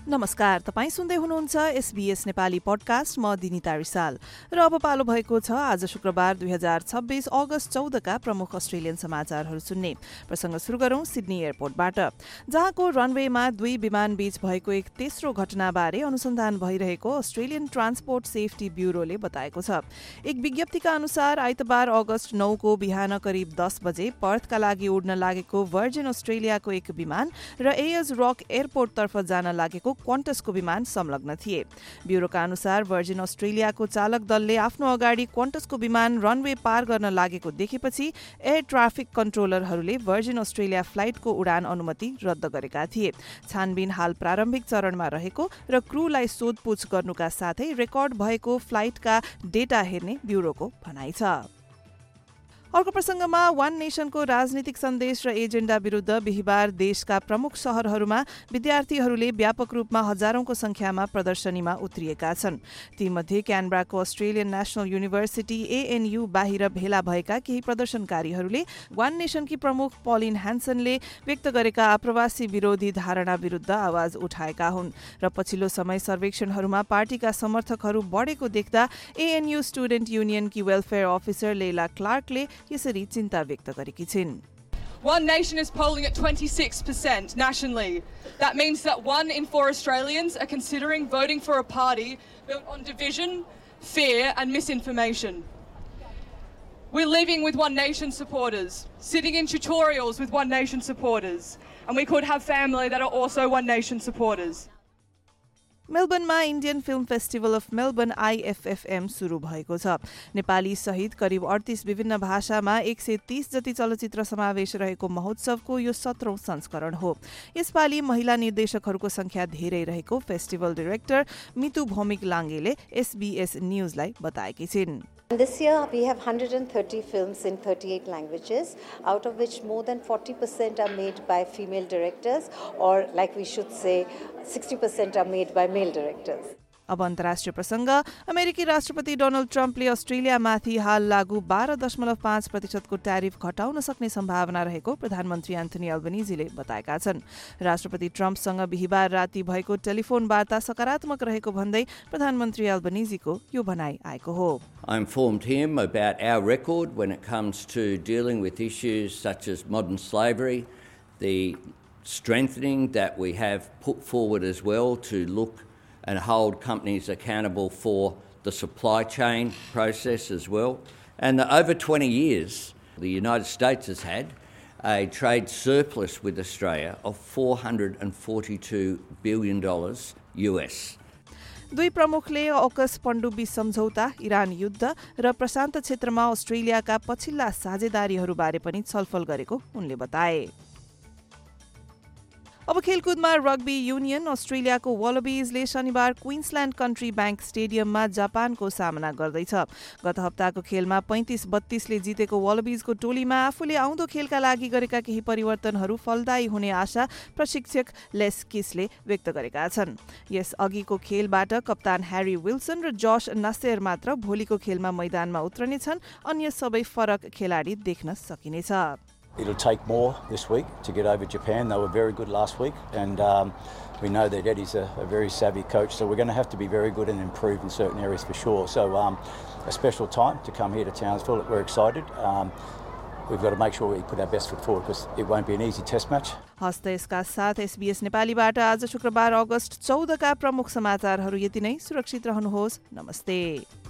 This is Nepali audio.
नमस्कार, तपाईँ सुन्दै हुनुहुन्छ SBS नेपाली पडकास्ट। म दिनिता रिसाल र अब पालो भएको छ आज शुक्रबार 2026 अगस्त 14 का प्रमुख अस्ट्रेलियन समाचारहरू सुन्ने। प्रसंग सुरु गरौं सिडनी एयरपोर्टबाट, जहाँको रनवेमा दुई विमान बीच भएको एक तेस्रो घटनाबारे अनुसन्धान भइरहेको अस्ट्रेलियन ट्रान्सपोर्ट सेफ्टी ब्यूरोले बताएको छ। एक विज्ञप्तिका अनुसार आइतबार अगस्त 9 को बिहान करिब 10 बजे पर्थका लागि उड्न लागेको भर्जिन अस्ट्रेलियाको एक विमान र एयर्स रक एयरपोर्टतर्फ जान लागेको क्वान्टसको विमान संलग्न थिए। ब्यूरोका अनुसार भर्जिन अस्ट्रेलियाको चालक दलले आफ्नो अगाडि क्वान्टसको विमान रनवे पार गर्न लागेको देखेपछि एयर ट्राफिक कन्ट्रोलरहरूले भर्जिन अस्ट्रेलिया फ्लाइटको उडान अनुमति रद्द गरेका थिए। छानबिन हाल प्रारम्भिक चरणमा रहेको र क्रूलाई सोधपुछ गर्नुका साथै रेकर्ड भएको फ्लाइटका डेटा हेर्ने ब्यूरोको भनाइ छ। अर्को प्रसंगमा वन नेशनको राजनीतिक सन्देश र एजेन्डा विरुद्ध बिहिबार देशका प्रमुख शहरहरूमा विद्यार्थीहरूले व्यापक रूपमा हजारौंको संख्यामा प्रदर्शनीमा उत्रिएका छन्। तीमध्ये क्यानबराको अस्ट्रेलियन नेशनल युनिभर्सिटी ANU बाहिर भेला भएका केही प्रदर्शनकारीहरूले वन नेशनकी प्रमुख पलिन ह्यान्सनले व्यक्त गरेका आप्रवासी विरोधी धारणा विरुद्ध आवाज उठाएका हुन् र पछिल्लो समय सर्वेक्षणहरूमा पार्टीका समर्थकहरू बढेको देख्दा ANU स्टुडेन्ट युनियनकी वेलफेयर अफिसर लेला क्लार्कले यसरी चिन्ता व्यक्त गरेकी छिन्। One Nation is polling at 26% nationally. That means that 1 in 4 Australians are considering voting for a party built on division, fear and misinformation. We're living with One Nation supporters, sitting in tutorials with One Nation supporters, and we could have family that are also One Nation supporters. मेलबर्नमा Indian film festival of Melbourne IFFM सुरु भएको छ। नेपाली सहित करिब 38 विभिन्न भाषामा 130 जति चलचित्र समावेश रहेको महोत्सवको यो 17औं संस्करण हो। यसपालि महिला निर्देशकहरूको संख्या धेरै रहेको फेस्टिभल डाइरेक्टर मितु भौमिक लाङ्गेले SBS न्यूजलाई बताएकी छिन्। This year we have 130 films in 38 languages, out of which more than 40% are made by female directors, or like we should say 60% are made by male directors. अब अन्तर्राष्ट्रिय प्रसंग, अमेरिकी राष्ट्रपति डोनाल्ड ट्रम्पले अस्ट्रेलियामाथि हाल लागू 12.5% को ट्यारिफ घटाउन सक्ने सम्भावना रहेको प्रधानमन्त्री एन्थनी अल्बनीजीले बताएका छन्। राष्ट्रपति ट्रम्पसँग बिहिबार राति भएको टेलिफोन वार्ता सकारात्मक रहेको भन्दै प्रधानमन्त्री अल्बनीजीको यो भनाइ आएको हो। I informed him about our record when it comes to dealing with issues such as modern slavery, the strengthening that we have put forward as well to look and hold companies accountable for the supply chain process as well. And over 20 years, the United States has had a trade surplus with Australia of $442 billion US. दुई प्रमुखले अकस पण्डुबी सम्झौता, इरान युद्ध र प्रशान्त क्षेत्रमा अस्ट्रेलियाका पछिल्ला साझेदारीहरूबारे पनि छलफल गरेको उनले बताए। अब खेलकुदमा रग्बी युनियन अस्ट्रेलियाको वालबीजले शनिबार क्वीन्सल्यान्ड कन्ट्री ब्याङ्क स्टेडियममा जापानको सामना गर्दैछ। गत हप्ताको खेलमा 35-32 ले जितेको वालबीजको टोलीमा आफूले आउँदो खेलका लागि गरेका केही परिवर्तनहरू फलदायी हुने आशा प्रशिक्षक लेस किसले व्यक्त गरेका छन्। यस अघिको खेलबाट कप्तान ह्यारी विल्सन र जश नासेर मात्र भोलिको खेलमा मैदानमा उत्रनेछन्। अन्य सबै फरक खेलाडी देख्न सकिनेछ। It'll take more this week to get over Japan. They were very good last week, and we know that Eddie's a very savvy coach, so we're going to have to be very good and improve in certain areas for sure. So a special time to come here to Townsville. We're excited. We've got to make sure we put our best foot forward because it won't be an easy test match. हस्ते यसका साथ SBS नेपालीबाट आज शुक्रबार अगस्त 14 का प्रमुख समाचारहरू यति नै। सुरक्षित रहनुहोस्। नमस्ते।